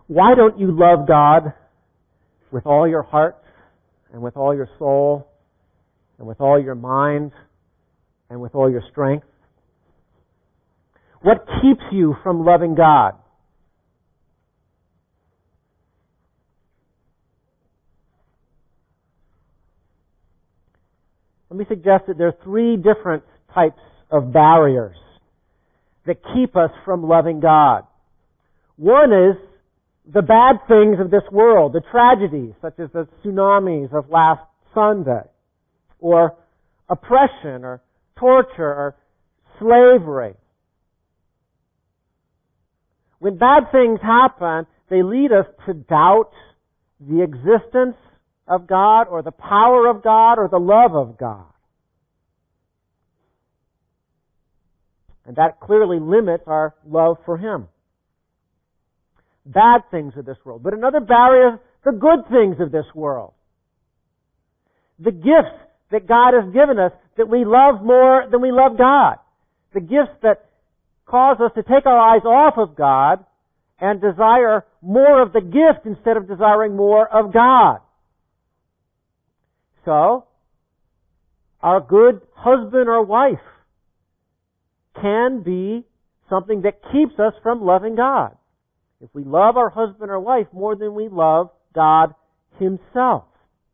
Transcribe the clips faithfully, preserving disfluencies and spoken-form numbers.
Why don't you love God with all your heart and with all your soul and with all your mind and with all your strength? What keeps you from loving God? Let me suggest that there are three different types of barriers that keep us from loving God. One is the bad things of this world, the tragedies, such as the tsunamis of last Sunday, or oppression, or torture, or slavery. When bad things happen, they lead us to doubt the existence of God, or the power of God, or the love of God. And that clearly limits our love for Him. Bad things of this world. But another barrier is the good things of this world. The gifts that God has given us that we love more than we love God. The gifts that cause us to take our eyes off of God and desire more of the gift instead of desiring more of God. So, our good husband or wife can be something that keeps us from loving God. If we love our husband or wife more than we love God Himself.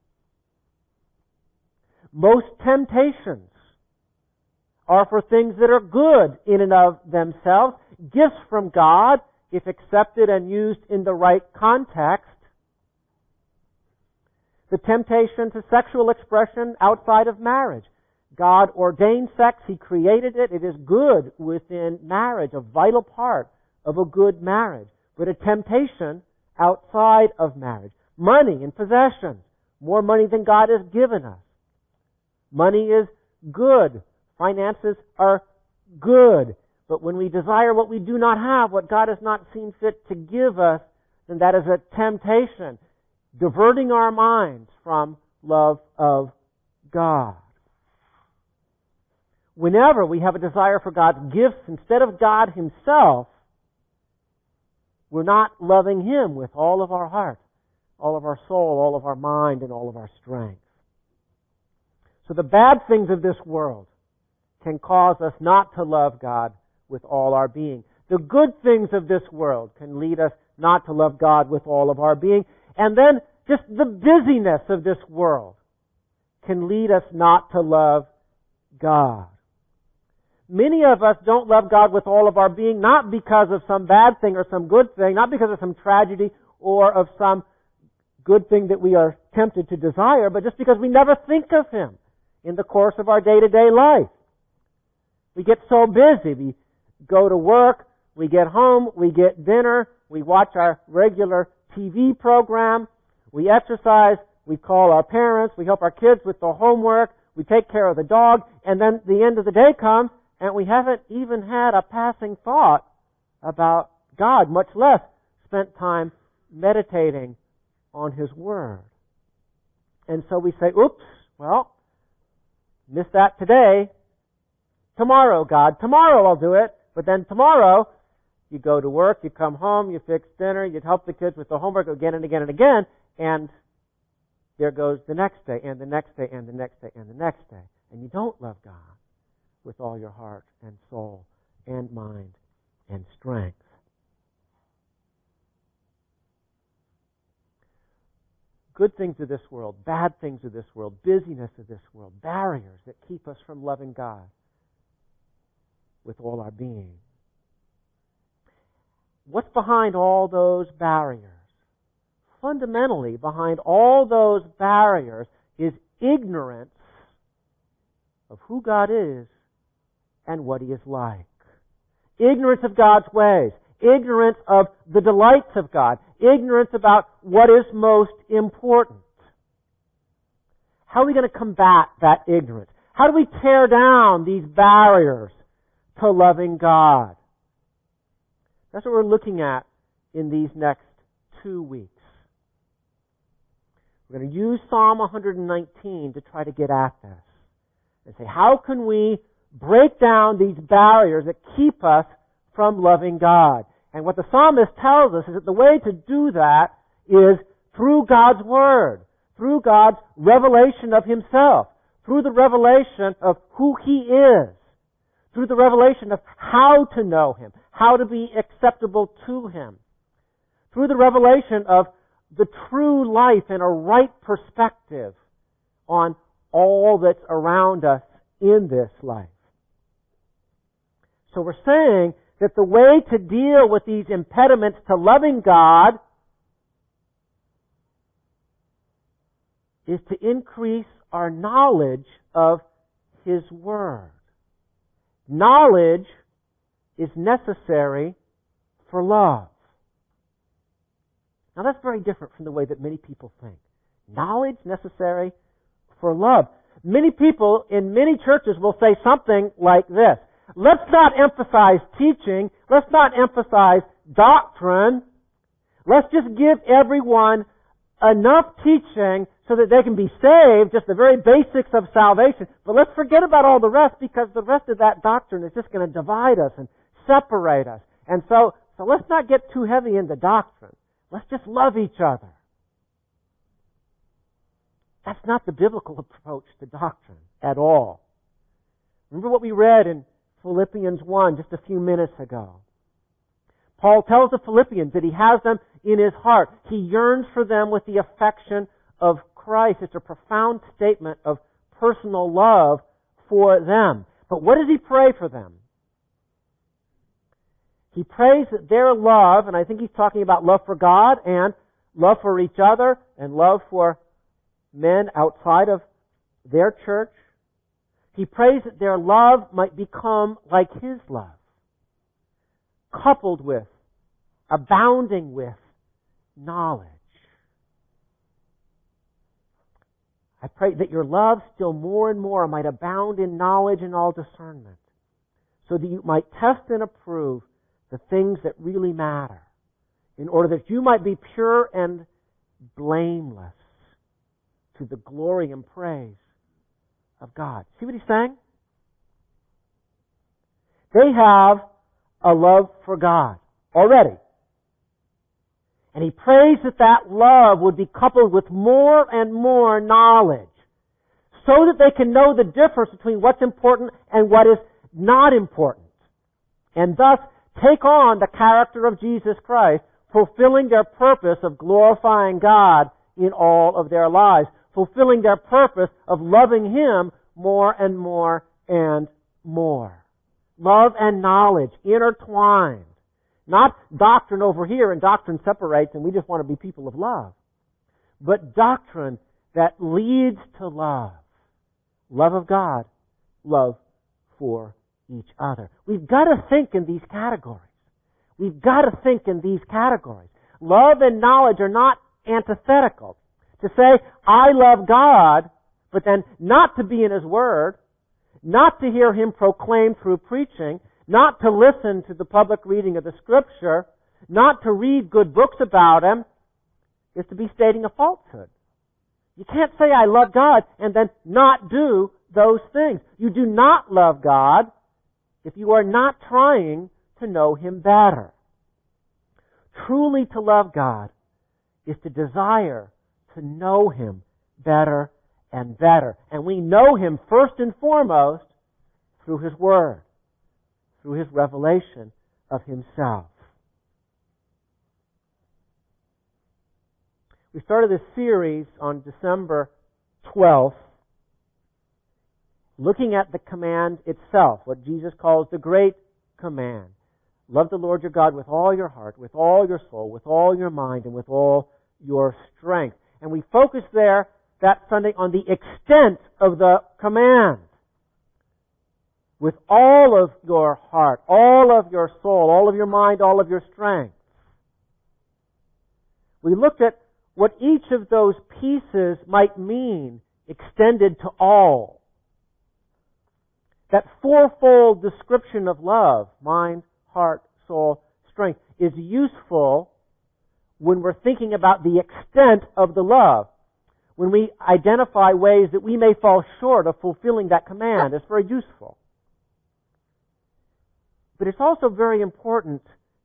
Most temptations are for things that are good in and of themselves, gifts from God, if accepted and used in the right context. The temptation to sexual expression outside of marriage. God ordained sex. He created it. It is good within marriage, a vital part of a good marriage. But a temptation outside of marriage. Money and possessions. More money than God has given us. Money is good. Finances are good. But when we desire what we do not have, what God has not seen fit to give us, then that is a temptation, diverting our minds from love of God. Whenever we have a desire for God's gifts instead of God Himself, we're not loving Him with all of our heart, all of our soul, all of our mind, and all of our strength. So the bad things of this world can cause us not to love God with all our being. The good things of this world can lead us not to love God with all of our being. And then just the busyness of this world can lead us not to love God. Many of us don't love God with all of our being, not because of some bad thing or some good thing, not because of some tragedy or of some good thing that we are tempted to desire, but just because we never think of Him in the course of our day-to-day life. We get so busy. We go to work, we get home, we get dinner, we watch our regular T V program, we exercise, we call our parents, we help our kids with the homework, we take care of the dog, and then the end of the day comes, and we haven't even had a passing thought about God, much less spent time meditating on His Word. And so we say, oops, well, missed that today. Tomorrow, God, tomorrow I'll do it. But then tomorrow, you go to work, you come home, you fix dinner, you help the kids with the homework again and again and again, and there goes the next day, and the next day, and the next day, and the next day. And you don't love God with all your heart and soul and mind and strength. Good things of this world, bad things of this world, busyness of this world, barriers that keep us from loving God with all our being. What's behind all those barriers? Fundamentally, behind all those barriers is ignorance of who God is and what He is like. Ignorance of God's ways. Ignorance of the delights of God. Ignorance about what is most important. How are we going to combat that ignorance? How do we tear down these barriers to loving God? That's what we're looking at in these next two weeks. We're going to use Psalm one nineteen to try to get at this. And say, how can we break down these barriers that keep us from loving God? And what the psalmist tells us is that the way to do that is through God's Word, through God's revelation of Himself, through the revelation of who He is, through the revelation of how to know Him, how to be acceptable to Him, through the revelation of the true life and a right perspective on all that's around us in this life. So we're saying that the way to deal with these impediments to loving God is to increase our knowledge of His Word. Knowledge is necessary for love. Now that's very different from the way that many people think. Knowledge necessary for love. Many people in many churches will say something like this. Let's not emphasize teaching. Let's not emphasize doctrine. Let's just give everyone enough teaching so that they can be saved, just the very basics of salvation. But let's forget about all the rest, because the rest of that doctrine is just going to divide us and separate us. And so, so let's not get too heavy into doctrine. Let's just love each other. That's not the biblical approach to doctrine at all. Remember what we read in Philippians one just a few minutes ago. Paul tells the Philippians that he has them in his heart. He yearns for them with the affection of Christ. It's a profound statement of personal love for them. But what does he pray for them? He prays that their love, and I think he's talking about love for God and love for each other and love for men outside of their church. He prays that their love might become like his love, coupled with, abounding with knowledge. I pray that your love still more and more might abound in knowledge and all discernment, so that you might test and approve the things that really matter, in order that you might be pure and blameless to the glory and praise of God. See what he's saying? They have a love for God already. And he prays that that love would be coupled with more and more knowledge, so that they can know the difference between what's important and what is not important, and thus take on the character of Jesus Christ, fulfilling their purpose of glorifying God in all of their lives, fulfilling their purpose of loving Him more and more and more. Love and knowledge intertwined. Not doctrine over here and doctrine separates and we just want to be people of love. But doctrine that leads to love. Love of God, love for each other. We've got to think in these categories. We've got to think in these categories. Love and knowledge are not antithetical. To say, I love God, but then not to be in His Word, not to hear Him proclaimed through preaching, not to listen to the public reading of the Scripture, not to read good books about Him, is to be stating a falsehood. You can't say, I love God, and then not do those things. You do not love God if you are not trying to know Him better. Truly to love God is to desire to know Him better and better. And we know Him first and foremost through His Word, through His revelation of Himself. We started this series on December twelfth, looking at the command itself, what Jesus calls the Great Command. Love the Lord your God with all your heart, with all your soul, with all your mind, and with all your strength. And we focused there that Sunday on the extent of the command. With all of your heart, all of your soul, all of your mind, all of your strength. We looked at what each of those pieces might mean extended to all. That fourfold description of love, mind, heart, soul, strength, is useful when we're thinking about the extent of the love. When we identify ways that we may fall short of fulfilling that command, it's very useful. But it's also very important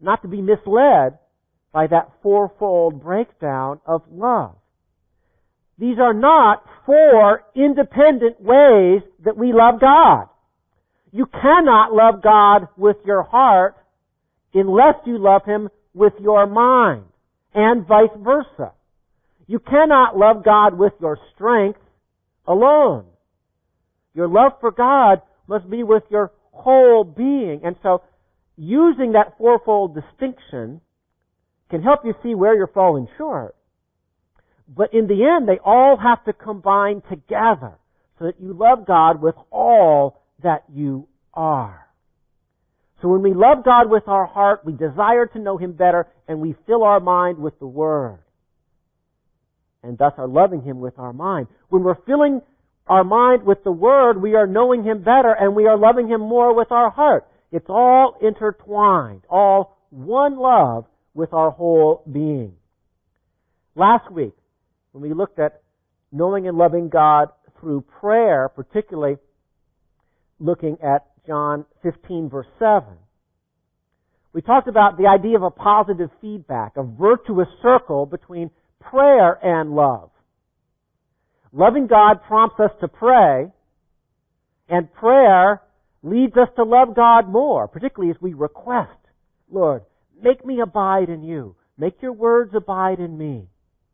not to be misled by that fourfold breakdown of love. These are not four independent ways that we love God. You cannot love God with your heart unless you love Him with your mind, and vice versa. You cannot love God with your strength alone. Your love for God must be with your whole being. And so, using that fourfold distinction can help you see where you're falling short. But in the end, they all have to combine together so that you love God with all that you are. So when we love God with our heart, we desire to know Him better, and we fill our mind with the Word. And thus are loving Him with our mind. When we're filling our mind with the Word, we are knowing Him better, and we are loving Him more with our heart. It's all intertwined, all one love with our whole being. Last week, when we looked at knowing and loving God through prayer, particularly looking at John fifteen, verse seven, we talked about the idea of a positive feedback, a virtuous circle between prayer and love. Loving God prompts us to pray, and prayer leads us to love God more, particularly as we request, Lord, make me abide in you. Make your words abide in me.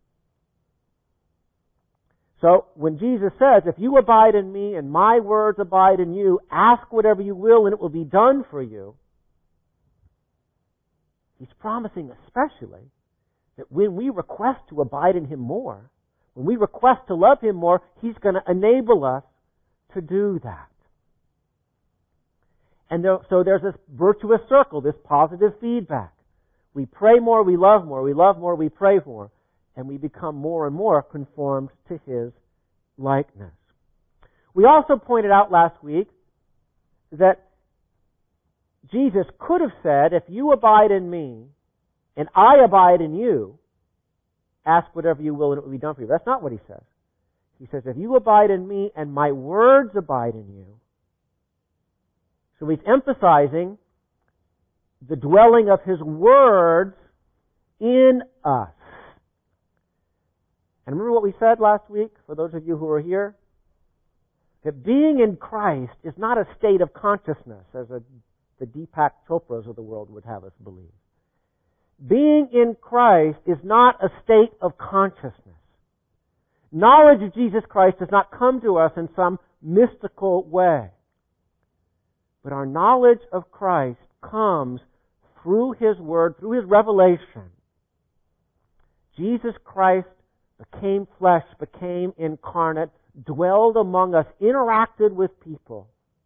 So, when Jesus says, if you abide in me and my words abide in you, ask whatever you will and it will be done for you, He's promising especially that when we request to abide in Him more, when we request to love Him more, He's going to enable us to do that. And there, so there's this virtuous circle, this positive feedback. We pray more, we love more. We love more, we pray more. And we become more and more conformed to His likeness. We also pointed out last week that Jesus could have said, if you abide in me and I abide in you, ask whatever you will and it will be done for you. That's not what He says. He says, if you abide in me and my words abide in you. So He's emphasizing the dwelling of His words in us. And remember what we said last week, for those of you who are here? That being in Christ is not a state of consciousness, as a, the Deepak Chopras of the world would have us believe. Being in Christ is not a state of consciousness. Knowledge of Jesus Christ does not come to us in some mystical way. But our knowledge of Christ comes through His Word, through His revelation. Jesus Christ became flesh, became incarnate, dwelled among us, interacted with people.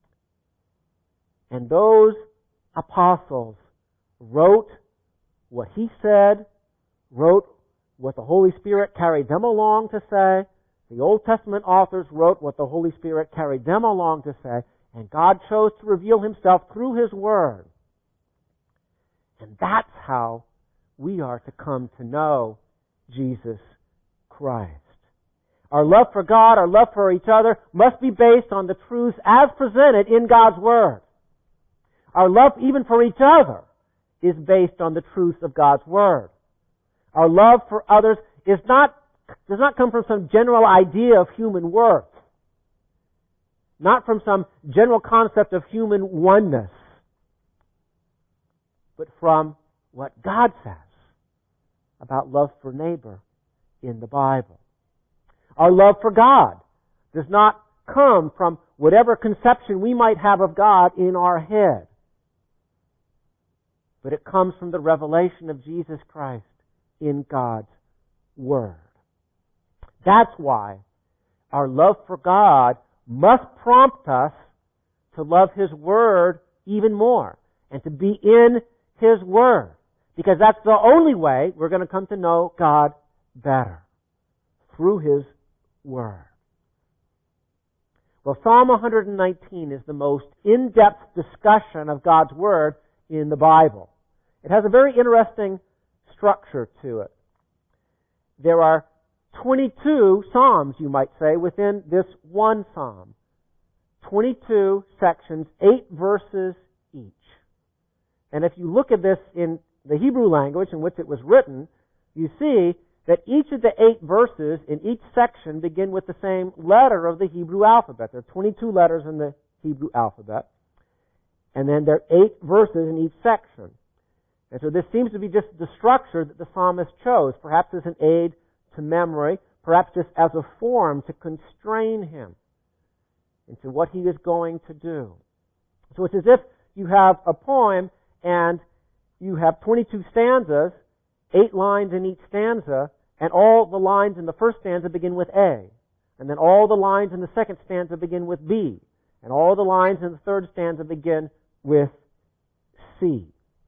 And those apostles wrote what He said, wrote what the Holy Spirit carried them along to say. The Old Testament authors wrote what the Holy Spirit carried them along to say. And God chose to reveal Himself through His Word. And that's how we are to come to know Jesus Christ. Our love for God, our love for each other must be based on the truths as presented in God's Word. Our love even for each other is based on the truths of God's Word. Our love for others is not, does not come from some general idea of human worth. Not from some general concept of human oneness. But from what God says about love for neighbor in the Bible. Our love for God does not come from whatever conception we might have of God in our head. But it comes from the revelation of Jesus Christ in God's Word. That's why our love for God must prompt us to love His Word even more and to be in His Word. Because that's the only way we're going to come to know God better. Through His Word. Well, Psalm one nineteen is the most in-depth discussion of God's Word in the Bible. It has a very interesting structure to it. There are twenty-two psalms, you might say, within this one psalm. twenty-two sections, eight verses each. And if you look at this in the Hebrew language in which it was written, you see that each of the eight verses in each section begin with the same letter of the Hebrew alphabet. There are twenty-two letters in the Hebrew alphabet. And then there are eight verses in each section. And so this seems to be just the structure that the psalmist chose, perhaps as an aid to memory, perhaps just as a form to constrain him into what he is going to do. So it's as if you have a poem and you have twenty-two stanzas, eight lines in each stanza, and all the lines in the first stanza begin with A. And then all the lines in the second stanza begin with B. And all the lines in the third stanza begin with C.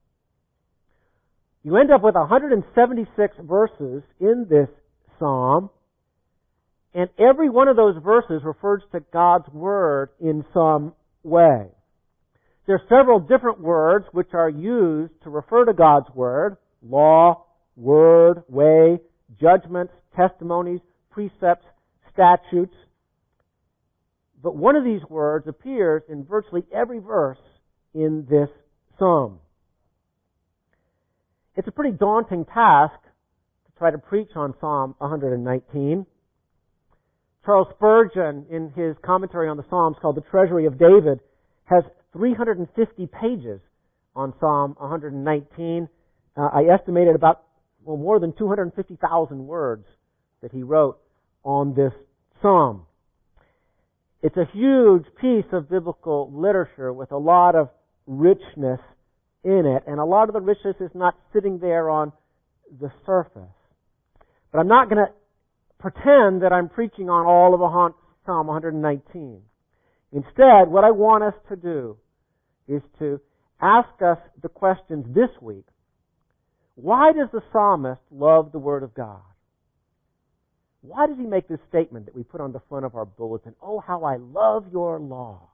You end up with one hundred seventy-six verses in this psalm, and every one of those verses refers to God's Word in some way. There are several different words which are used to refer to God's Word: law, word, way, judgments, testimonies, precepts, statutes. But one of these words appears in virtually every verse in this psalm. It's a pretty daunting task to try to preach on Psalm one hundred nineteen. Charles Spurgeon, in his commentary on the Psalms called The Treasury of David, has three hundred fifty pages on Psalm one hundred nineteen. Uh, I estimated about well, more than two hundred fifty thousand words that he wrote on this psalm. It's a huge piece of biblical literature with a lot of richness in it, and a lot of the richness is not sitting there on the surface. But I'm not going to pretend that I'm preaching on all of Psalm one hundred nineteen. Instead, what I want us to do is to ask us the questions this week. Why does the psalmist love the Word of God? Why does he make this statement that we put on the front of our bulletin? Oh, how I love your law.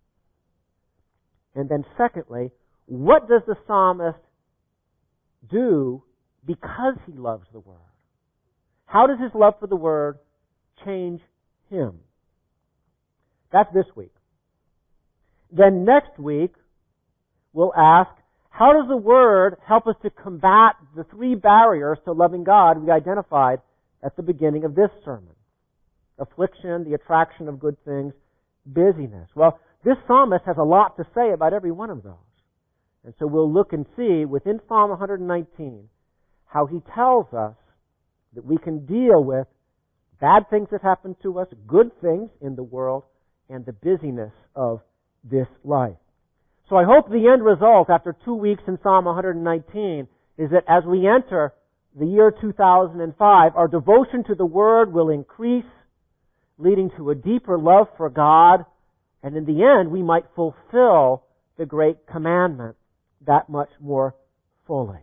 And then secondly, what does the psalmist do because he loves the Word? How does his love for the Word change him? That's this week. Then next week, we'll ask, how does the Word help us to combat the three barriers to loving God we identified at the beginning of this sermon? Affliction, the attraction of good things, busyness. Well, this psalmist has a lot to say about every one of those. And so we'll look and see within Psalm one hundred nineteen how he tells us that we can deal with bad things that happen to us, good things in the world, and the busyness of this life. So I hope the end result after two weeks in Psalm one hundred nineteen is that as we enter the year two thousand five, our devotion to the Word will increase, leading to a deeper love for God, and in the end we might fulfill the great commandment that much more fully.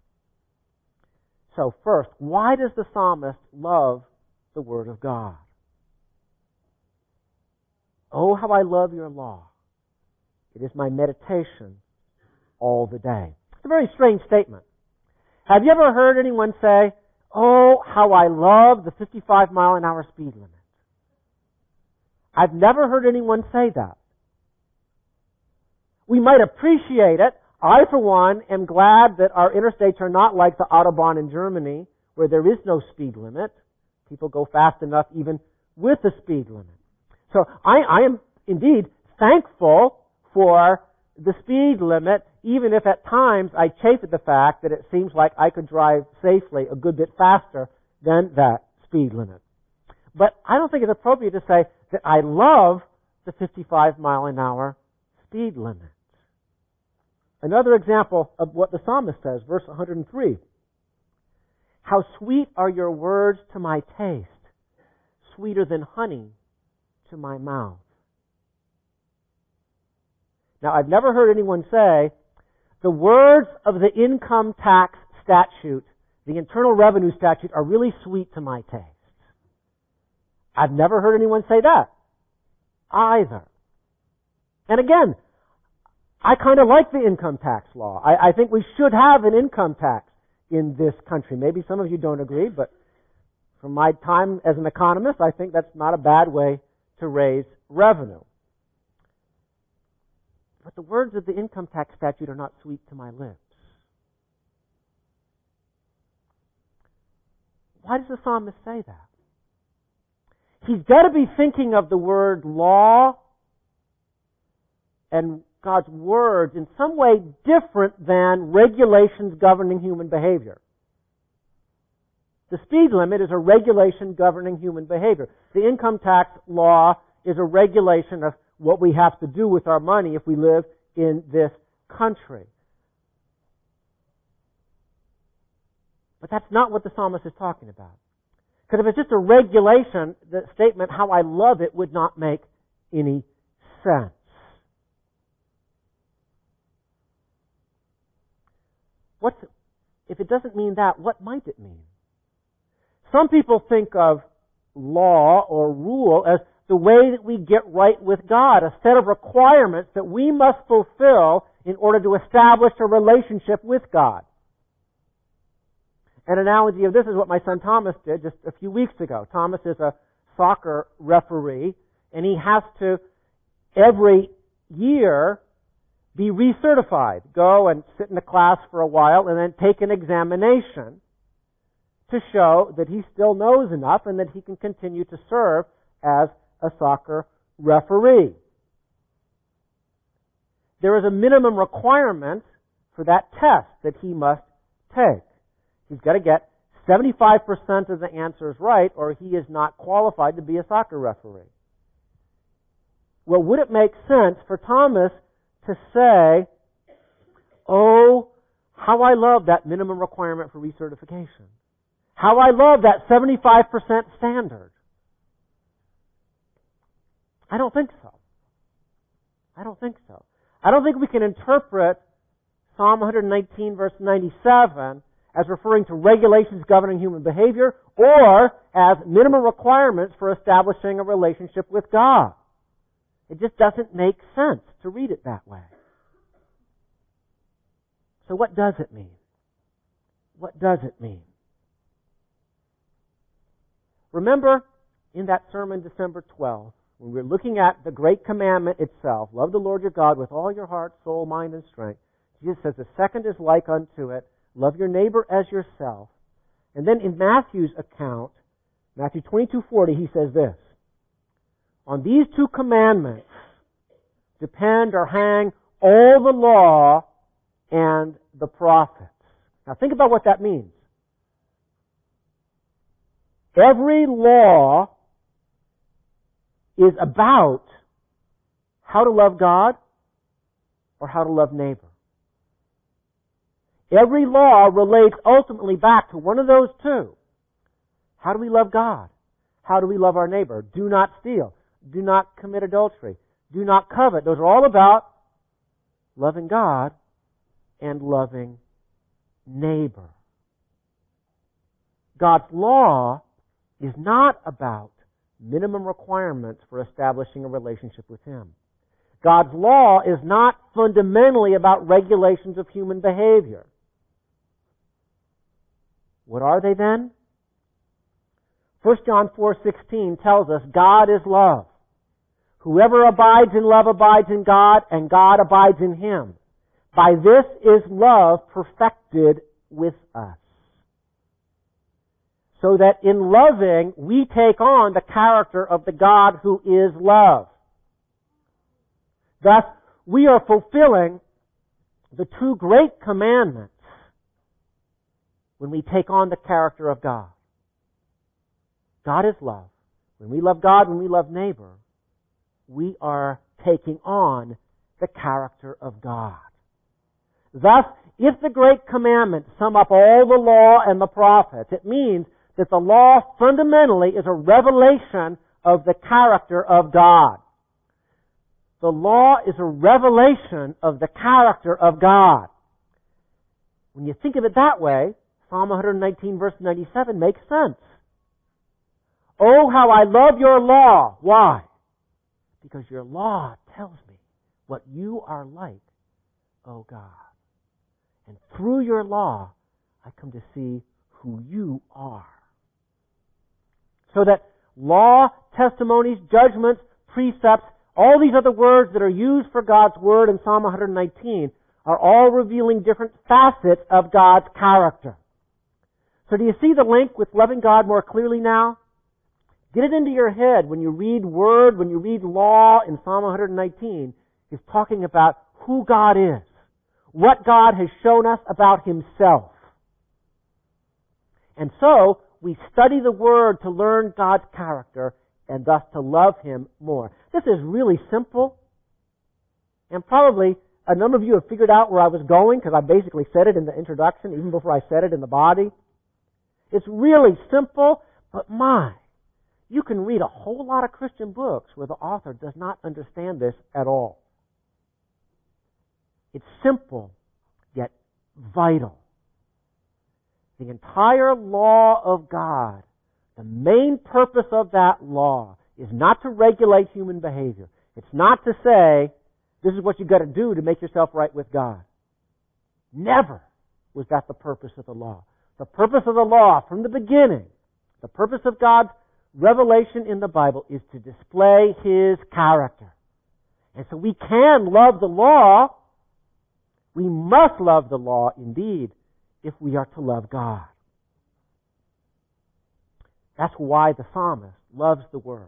So first, why does the psalmist love the Word of God? Oh, how I love your law. It is my meditation all the day. It's a very strange statement. Have you ever heard anyone say, oh, how I love the fifty-five mile an hour speed limit? I've never heard anyone say that. We might appreciate it. I, for one, am glad that our interstates are not like the Autobahn in Germany, where there is no speed limit. People go fast enough even with the speed limit. So I, I am indeed thankful for the speed limit, even if at times I chafe at the fact that it seems like I could drive safely a good bit faster than that speed limit. But I don't think it's appropriate to say that I love the fifty-five mile an hour speed limit. Another example of what the psalmist says, verse one hundred three. How sweet are your words to my taste, sweeter than honey to my mouth. Now, I've never heard anyone say, the words of the income tax statute, the Internal Revenue statute, are really sweet to my taste. I've never heard anyone say that either. And again, I kind of like the income tax law. I, I think we should have an income tax in this country. Maybe some of you don't agree, but from my time as an economist, I think that's not a bad way to raise revenue. But the words of the income tax statute are not sweet to my lips. Why does the psalmist say that? He's got to be thinking of the word law and God's words in some way different than regulations governing human behavior. The speed limit is a regulation governing human behavior. The income tax law is a regulation of what we have to do with our money if we live in this country. But that's not what the psalmist is talking about. Because if it's just a regulation, the statement, how I love it, would not make any sense. What's, if it doesn't mean that, what might it mean? Some people think of law or rule as the way that we get right with God, a set of requirements that we must fulfill in order to establish a relationship with God. An analogy of this is what my son Thomas did just a few weeks ago. Thomas is a soccer referee, and he has to, every year, be recertified. Go and sit in a class for a while and then take an examination to show that he still knows enough and that he can continue to serve as a soccer referee. There is a minimum requirement for that test that he must take. He's got to get seventy-five percent of the answers right, or he is not qualified to be a soccer referee. Well, would it make sense for Thomas to say, oh, how I love that minimum requirement for recertification. How I love that seventy-five percent standard. I don't think so. I don't think so. I don't think we can interpret Psalm one nineteen verse ninety-seven as referring to regulations governing human behavior or as minimum requirements for establishing a relationship with God. It just doesn't make sense to read it that way. So what does it mean? What does it mean? Remember in that sermon December twelfth, when we were looking at the great commandment itself, love the Lord your God with all your heart, soul, mind, and strength. Jesus says the second is like unto it, love your neighbor as yourself. And then in Matthew's account, Matthew twenty-two forty, he says this, on these two commandments depend or hang all the law and the prophets. Now think about what that means. Every law is about how to love God or how to love neighbor. Every law relates ultimately back to one of those two. How do we love God? How do we love our neighbor? Do not steal. Do not commit adultery. Do not covet. Those are all about loving God and loving neighbor. God's law is not about minimum requirements for establishing a relationship with Him. God's law is not fundamentally about regulations of human behavior. What are they then? First John four sixteen tells us God is love. Whoever abides in love abides in God, and God abides in him. By this is love perfected with us. So that in loving, we take on the character of the God who is love. Thus, we are fulfilling the two great commandments when we take on the character of God. God is love. When we love God, when we love neighbor, we are taking on the character of God. Thus, if the great commandments sum up all the law and the prophets, it means that the law fundamentally is a revelation of the character of God. The law is a revelation of the character of God. When you think of it that way, Psalm one nineteen verse ninety-seven makes sense. Oh, how I love your law. Why? Because your law tells me what you are like, oh God. And through your law, I come to see who you are. So that law, testimonies, judgments, precepts, all these other words that are used for God's Word in Psalm one nineteen are all revealing different facets of God's character. So do you see the link with loving God more clearly now? Get it into your head when you read Word, when you read law in Psalm one nineteen, is talking about who God is, what God has shown us about Himself. And so, we study the Word to learn God's character and thus to love Him more. This is really simple. And probably a number of you have figured out where I was going because I basically said it in the introduction even before I said it in the body. It's really simple, but my, you can read a whole lot of Christian books where the author does not understand this at all. It's simple, yet vital. The entire law of God, the main purpose of that law is not to regulate human behavior. It's not to say, this is what you've got to do to make yourself right with God. Never was that the purpose of the law. The purpose of the law from the beginning, the purpose of God's revelation in the Bible is to display His character. And so we can love the law. We must love the law indeed if we are to love God. That's why the psalmist loves the Word.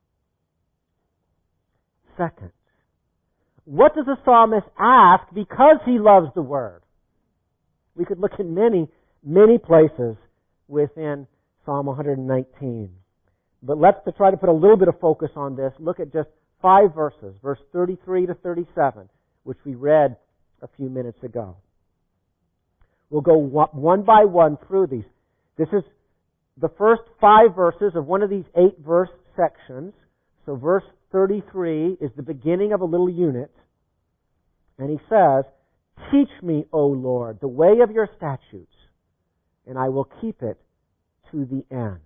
Second, what does the psalmist ask because he loves the Word? We could look in many, many places within Psalm one nineteen. But let's to try to put a little bit of focus on this. Look at just five verses, verse thirty-three to thirty-seven, which we read a few minutes ago. We'll go one by one through these. This is the first five verses of one of these eight verse sections. So verse thirty-three is the beginning of a little unit. And he says, "Teach me, O Lord, the way of your statutes, and I will keep it to the end."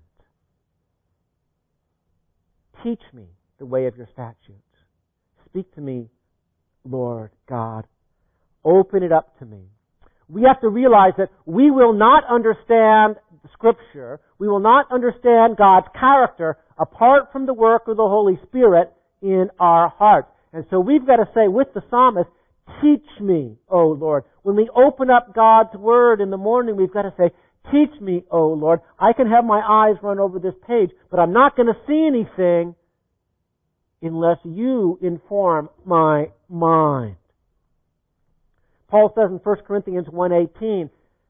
Teach me the way of your statutes. Speak to me, Lord God. Open it up to me. We have to realize that we will not understand Scripture, we will not understand God's character apart from the work of the Holy Spirit in our hearts. And so we've got to say with the psalmist, teach me, O Lord. When we open up God's Word in the morning, we've got to say, teach me, O Lord. I can have my eyes run over this page, but I'm not going to see anything unless you inform my mind. Paul says in First Corinthians one eighteen,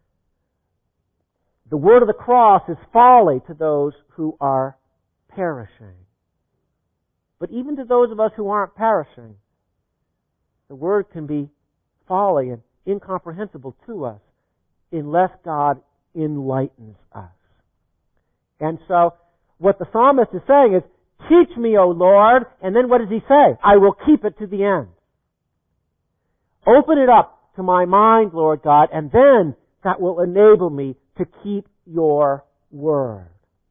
the word of the cross is folly to those who are perishing. But even to those of us who aren't perishing, the word can be folly and incomprehensible to us unless God enlightens us. And so, what the psalmist is saying is, teach me, O Lord, and then what does he say? I will keep it to the end. Open it up to my mind, Lord God, and then that will enable me to keep your word.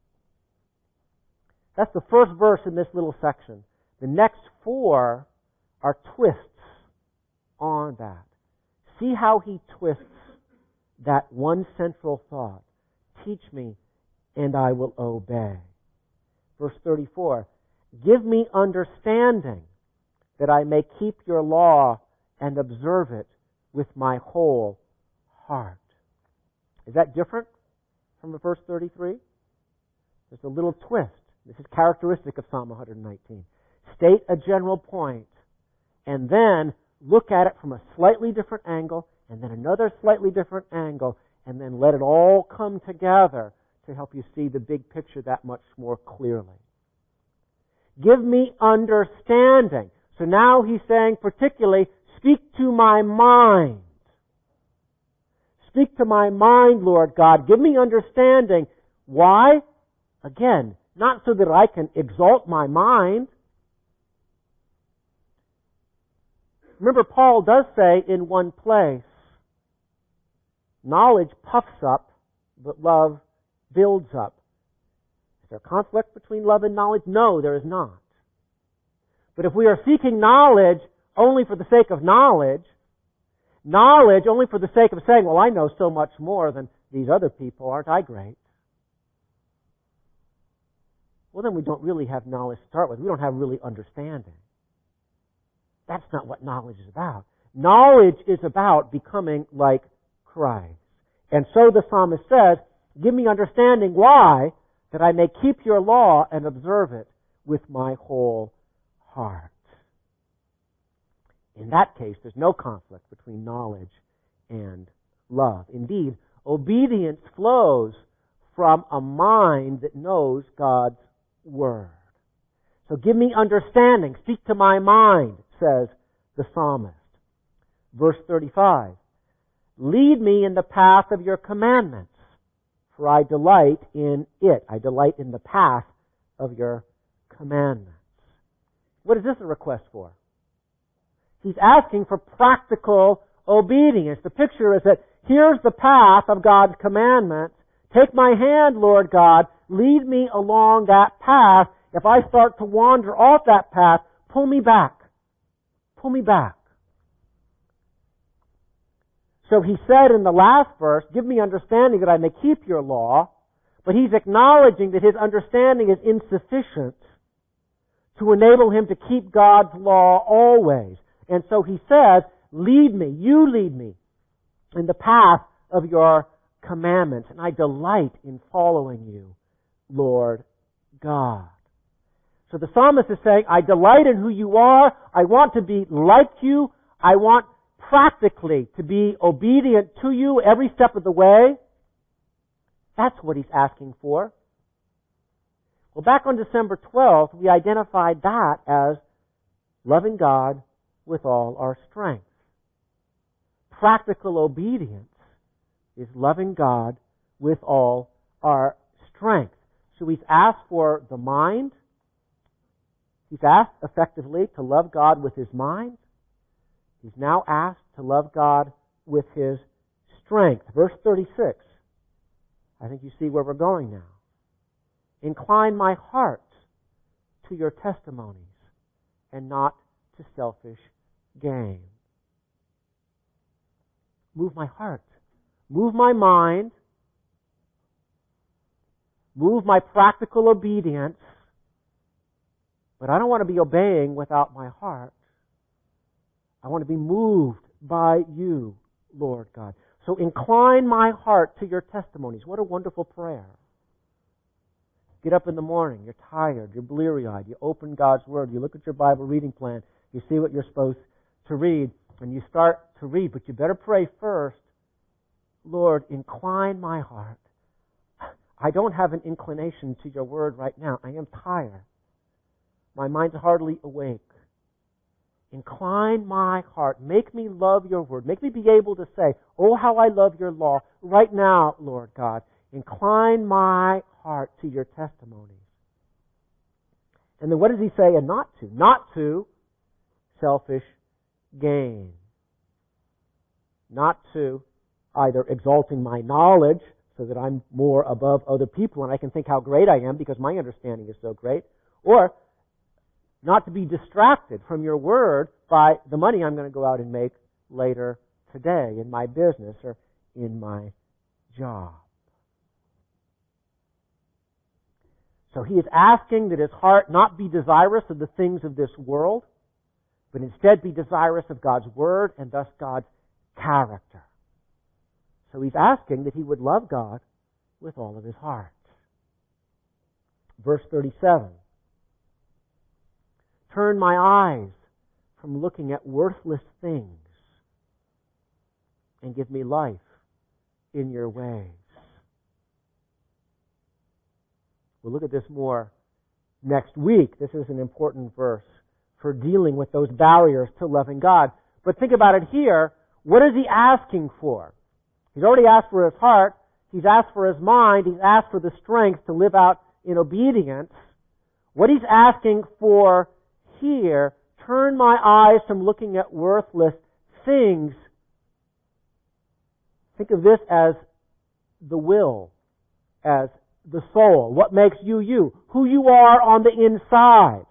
That's the first verse in this little section. The next four are twists on that. See how he twists that one central thought. Teach me, and I will obey. Verse thirty-four, give me understanding that I may keep your law and observe it with my whole heart. Is that different from the verse thirty-three? There's a little twist. This is characteristic of Psalm one nineteen. State a general point, and then look at it from a slightly different angle, and then another slightly different angle, and then let it all come together to help you see the big picture that much more clearly. Give me understanding. So now he's saying particularly, speak to my mind. Speak to my mind, Lord God. Give me understanding. Why? Again, not so that I can exalt my mind. Remember, Paul does say in one place, knowledge puffs up, but love builds up. Is there conflict between love and knowledge? No, there is not. But if we are seeking knowledge only for the sake of knowledge, knowledge only for the sake of saying, well, I know so much more than these other people, aren't I great? Well, then we don't really have knowledge to start with. We don't have really understanding. That's not what knowledge is about. Knowledge is about becoming like Christ. And so the psalmist says, Give me understanding. Why? That I may keep your law and observe it with my whole heart. In that case, there's no conflict between knowledge and love. Indeed, obedience flows from a mind that knows God's Word. So give me understanding. Speak to my mind, says the psalmist. Verse thirty-five. Lead me in the path of your commandments, for I delight in it. I delight in the path of your commandments. What is this a request for? He's asking for practical obedience. The picture is that here's the path of God's commandments. Take my hand, Lord God. Lead me along that path. If I start to wander off that path, pull me back. Pull me back. So he said in the last verse, give me understanding that I may keep your law. But he's acknowledging that his understanding is insufficient to enable him to keep God's law always. And so he says, lead me, you lead me in the path of your commandments. And I delight in following you, Lord God. So the psalmist is saying, I delight in who you are. I want to be like you. I want practically to be obedient to you every step of the way. That's what he's asking for. Well, back on December twelfth, we identified that as loving God with all our strength. Practical obedience is loving God with all our strength. So he's asked for the mind. He's asked effectively to love God with his mind. He's now asked to love God with his strength. Verse thirty-six. I think you see where we're going now. Incline my heart to your testimonies and not to selfish gain. Move my heart. Move my mind. Move my practical obedience. But I don't want to be obeying without my heart. I want to be moved by you, Lord God. So incline my heart to your testimonies. What a wonderful prayer. Get up in the morning, you're tired, you're bleary-eyed, you open God's Word, you look at your Bible reading plan, you see what you're supposed to read, and you start to read, but you better pray first, Lord, incline my heart. I don't have an inclination to your Word right now. I am tired. My mind's hardly awake. Incline my heart. Make me love your Word. Make me be able to say, oh, how I love your law right now, Lord God. Incline my heart to your testimonies. And then what does he say? And not to. Not to selfish gain. Not to either exalting my knowledge so that I'm more above other people and I can think how great I am because my understanding is so great, or not to be distracted from your word by the money I'm going to go out and make later today in my business or in my job. So he is asking that his heart not be desirous of the things of this world, but instead be desirous of God's Word and thus God's character. So he's asking that he would love God with all of his heart. Verse thirty-seven. Turn my eyes from looking at worthless things and give me life in your ways. We'll look at this more next week. This is an important verse for dealing with those barriers to loving God. But think about it here. What is he asking for? He's already asked for his heart. He's asked for his mind. He's asked for the strength to live out in obedience. What he's asking for here, turn my eyes from looking at worthless things. Think of this as the will, as the soul, what makes you you, who you are on the inside.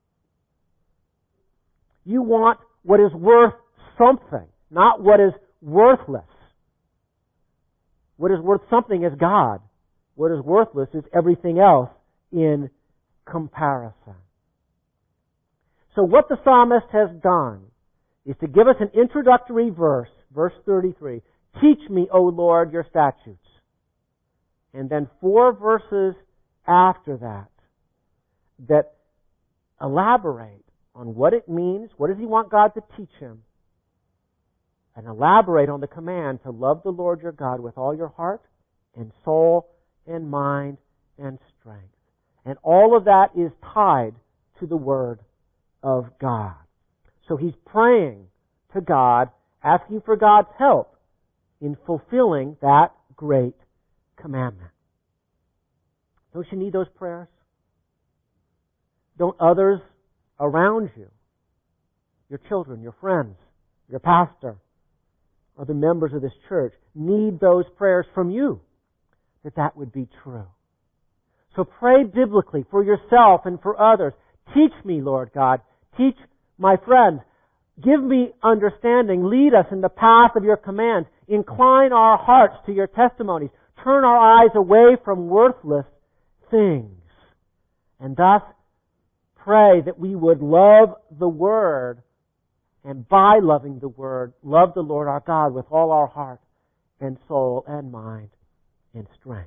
You want what is worth something, not what is worthless. What is worth something is God. What is worthless is everything else in comparison. So what the psalmist has done is to give us an introductory verse, verse thirty-three. Teach me, O Lord, your statutes. and then four verses after that that elaborate on what it means, what does he want God to teach him, and elaborate on the command to love the Lord your God with all your heart and soul and mind and strength. And all of that is tied to the Word of God. So he's praying to God, asking for God's help in fulfilling that great commandment. Don't you need those prayers? Don't others around you, your children, your friends, your pastor, other members of this church, need those prayers from you, that that would be true? So pray biblically for yourself and for others. Teach me, Lord God. Teach my friends. Give me understanding. Lead us in the path of your commands. Incline our hearts to your testimonies. Turn our eyes away from worthless things. And thus pray that we would love the Word, and by loving the Word, love the Lord our God with all our heart and soul and mind and strength.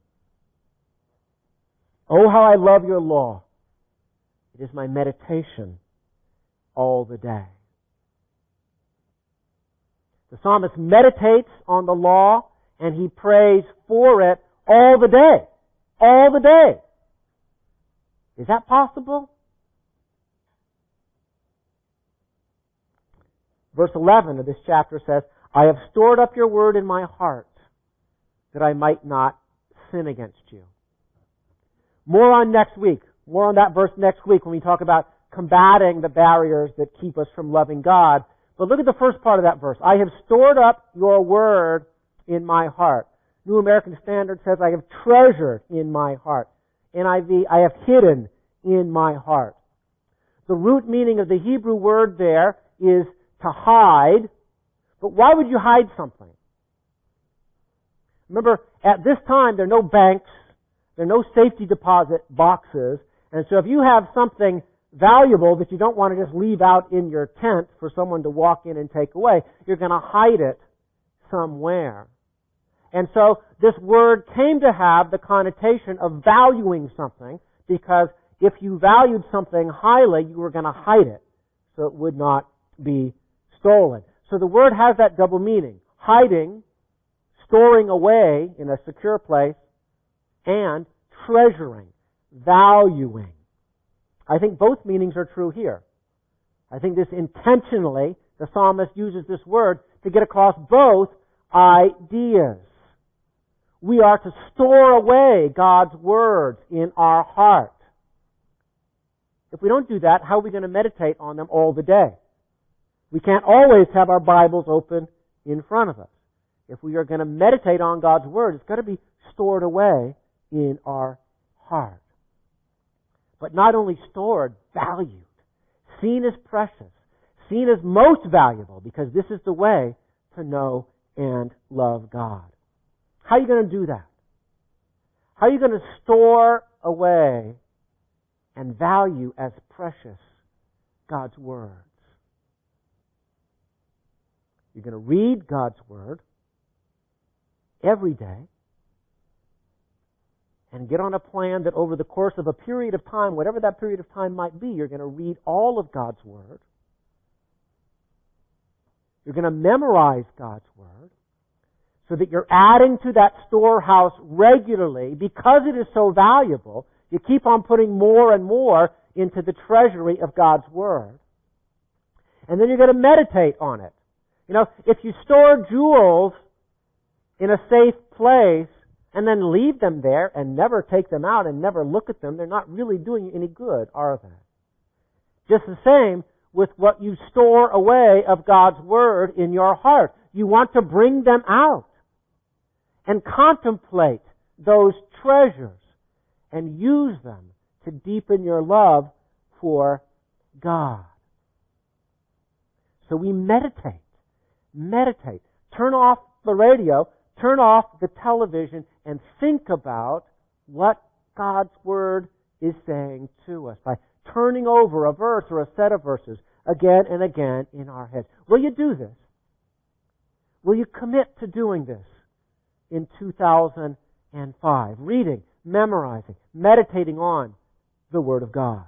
Oh, how I love your law. It is my meditation all the day. The psalmist meditates on the law and he prays for it all the day. All the day. Is that possible? Verse eleven of this chapter says, I have stored up your word in my heart that I might not sin against you. More on next week. More on that verse next week when we talk about combating the barriers that keep us from loving God. But look at the first part of that verse. I have stored up your word in my heart. New American Standard says, I have treasured in my heart. N I V, I have hidden in my heart. The root meaning of the Hebrew word there is to hide. But why would you hide something? Remember, at this time, there are no banks. There are no safety deposit boxes. And so if you have something valuable that you don't want to just leave out in your tent for someone to walk in and take away, you're going to hide it somewhere. And so this word came to have the connotation of valuing something, because if you valued something highly, you were going to hide it so it would not be stolen. So the word has that double meaning: hiding, storing away in a secure place, and treasuring, valuing. I think both meanings are true here. I think this intentionally, the psalmist uses this word to get across both ideas. We are to store away God's words in our heart. If we don't do that, how are we going to meditate on them all the day? We can't always have our Bibles open in front of us. If we are going to meditate on God's Word, it's got to be stored away in our heart. But not only stored, valued, seen as precious, seen as most valuable, because this is the way to know and love God. How are you going to do that? How are you going to store away and value as precious God's words? You're going to read God's Word every day and get on a plan that over the course of a period of time, whatever that period of time might be, you're going to read all of God's Word. You're going to memorize God's Word so that you're adding to that storehouse regularly. Because it is so valuable, you keep on putting more and more into the treasury of God's Word. And then you're going to meditate on it. You know, if you store jewels in a safe place and then leave them there and never take them out and never look at them, they're not really doing you any good, are they? Just the same with what you store away of God's Word in your heart. You want to bring them out and contemplate those treasures and use them to deepen your love for God. So we meditate. Meditate. Turn off the radio, turn off the television, and think about what God's Word is saying to us by turning over a verse or a set of verses again and again in our heads. Will you do this? Will you commit to doing this in two thousand and five. Reading, memorizing, meditating on the Word of God.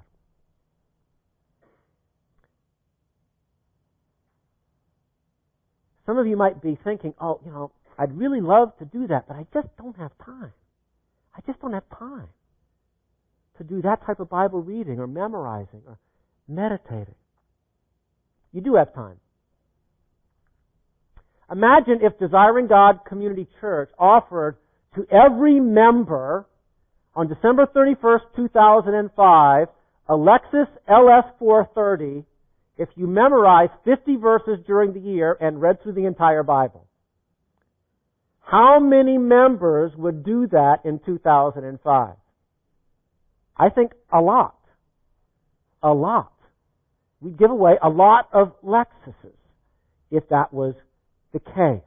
Some of you might be thinking, oh, you know, I'd really love to do that, but I just don't have time. I just don't have time to do that type of Bible reading or memorizing or meditating. You do have time. Imagine if Desiring God Community Church offered to every member on December thirty-first, two thousand five, a Lexus L S four thirty if you memorized fifty verses during the year and read through the entire Bible. How many members would do that in two thousand five? I think a lot. A lot. We'd give away a lot of Lexuses if that was the case.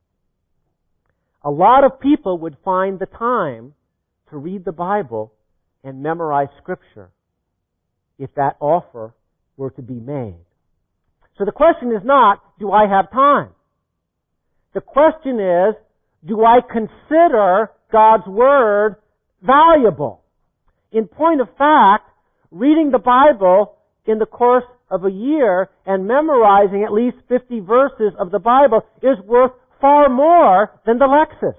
A lot of people would find the time to read the Bible and memorize Scripture if that offer were to be made. So the question is not, do I have time? The question is, do I consider God's Word valuable? In point of fact, reading the Bible in the course of a year and memorizing at least fifty verses of the Bible is worth far more than the Lexus.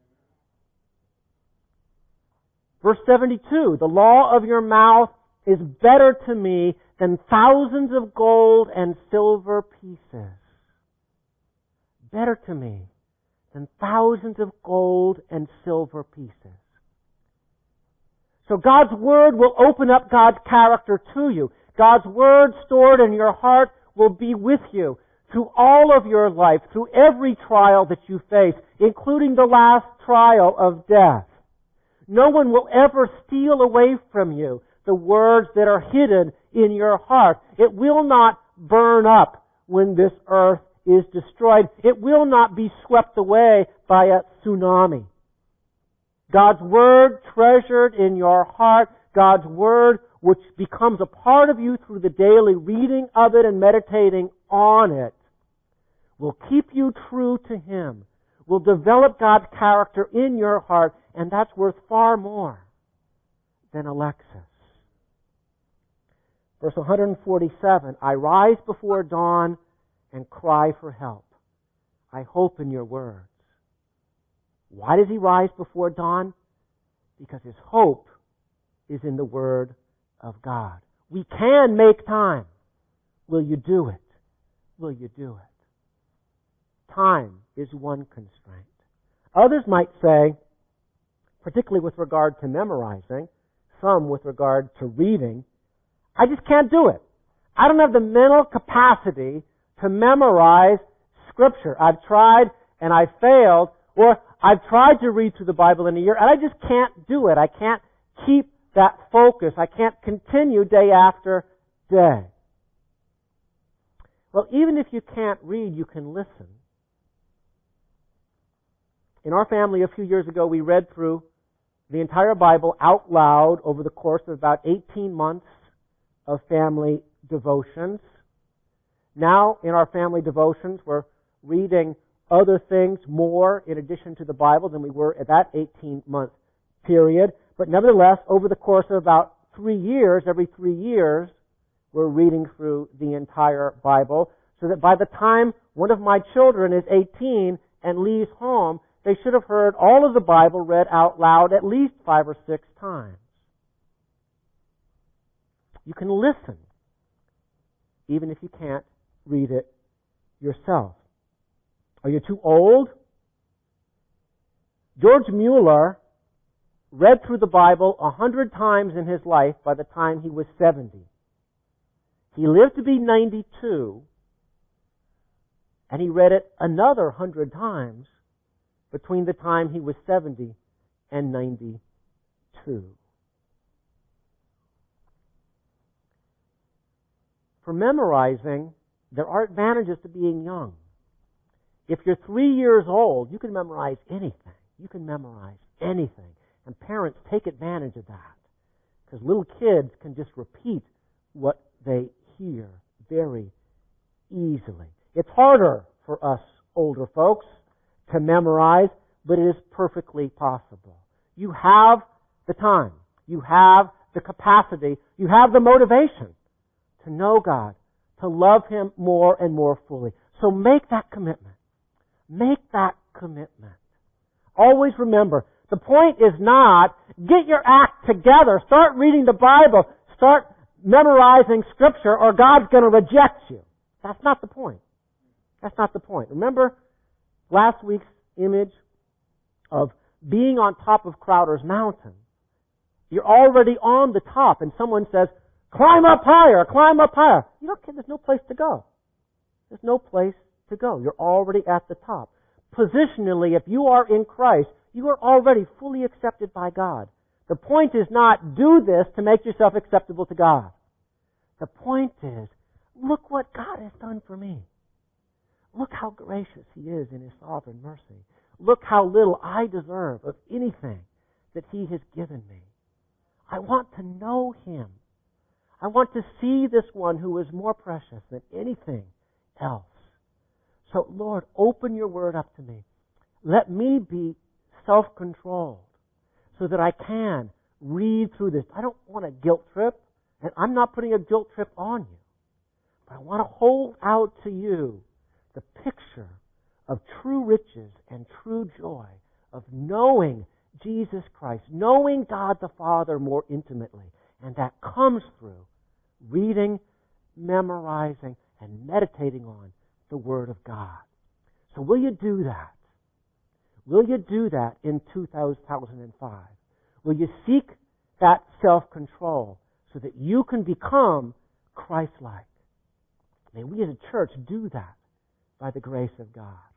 Verse seventy-two, the law of your mouth is better to me than thousands of gold and silver pieces. Better to me than thousands of gold and silver pieces. So God's Word will open up God's character to you. God's Word stored in your heart will be with you through all of your life, through every trial that you face, including the last trial of death. No one will ever steal away from you the words that are hidden in your heart. It will not burn up when this earth is destroyed. It will not be swept away by a tsunami. God's Word treasured in your heart, God's Word which becomes a part of you through the daily reading of it and meditating on it, will keep you true to Him, will develop God's character in your heart, and that's worth far more than a Lexus. Verse one forty-seven, I rise before dawn and cry for help. I hope in your words. Why does he rise before dawn? Because his hope is in the Word of God. We can make time. Will you do it? Will you do it? Time is one constraint. Others might say, particularly with regard to memorizing, some with regard to reading, I just can't do it. I don't have the mental capacity to memorize Scripture. I've tried and I've failed, or I've tried to read through the Bible in a year and I just can't do it. I can't keep that focus. I can't continue day after day. Well, even if you can't read, you can listen. In our family a few years ago, we read through the entire Bible out loud over the course of about eighteen months of family devotions. Now, in our family devotions, we're reading other things more in addition to the Bible than we were at that eighteen-month period. But nevertheless, over the course of about three years, every three years, we're reading through the entire Bible, so that by the time one of my children is eighteen and leaves home, they should have heard all of the Bible read out loud at least five or six times. You can listen, even if you can't read it yourself. Are you too old? George Mueller read through the Bible a hundred times in his life by the time he was seventy. He lived to be ninety-two, and he read it another hundred times between the time he was seventy and ninety-two. For memorizing, there are advantages to being young. If you're three years old, you can memorize anything. You can memorize anything. And parents, take advantage of that. Because little kids can just repeat what they hear very easily. It's harder for us older folks to memorize, but it is perfectly possible. You have the time. You have the capacity. You have the motivation to know God, to love Him more and more fully. So make that commitment. Make that commitment. Always remember, the point is not get your act together, start reading the Bible, start memorizing Scripture, or God's going to reject you. That's not the point. That's not the point. Remember last week's image of being on top of Crowder's Mountain. You're already on the top, and someone says, climb up higher, climb up higher. You don't care, there's no place to go. There's no place to go. You're already at the top. Positionally, if you are in Christ, you are already fully accepted by God. The point is not do this to make yourself acceptable to God. The point is, look what God has done for me. Look how gracious He is in His sovereign mercy. Look how little I deserve of anything that He has given me. I want to know Him. I want to see this one who is more precious than anything else. So, Lord, open your word up to me. Let me be self-controlled so that I can read through this. I don't want a guilt trip, and I'm not putting a guilt trip on you. But I want to hold out to you the picture of true riches and true joy of knowing Jesus Christ, knowing God the Father more intimately. And that comes through reading, memorizing, and meditating on the Word of God. So will you do that? Will you do that in two thousand five? Will you seek that self-control so that you can become Christ-like? May we as a church do that by the grace of God.